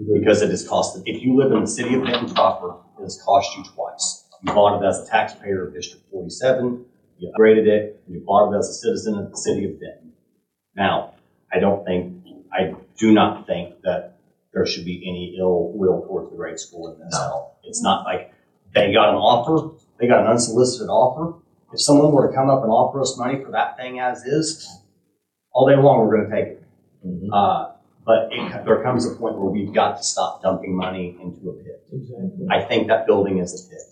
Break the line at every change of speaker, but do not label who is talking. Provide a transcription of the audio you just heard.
because it has cost, if you live in the city of Benton proper, it has cost you twice. You bought it as a taxpayer of District 47, you upgraded it, and you bought it as a citizen of the city of Benton. Now, I do not think that there should be any ill will towards the grade school in this at all. It's not like they got an offer, they got an unsolicited offer. If someone were to come up and offer us money for that thing as is, all day long we're going to take it. But there comes a point where we've got to stop dumping money into a pit.
Exactly.
I think that building is a pit.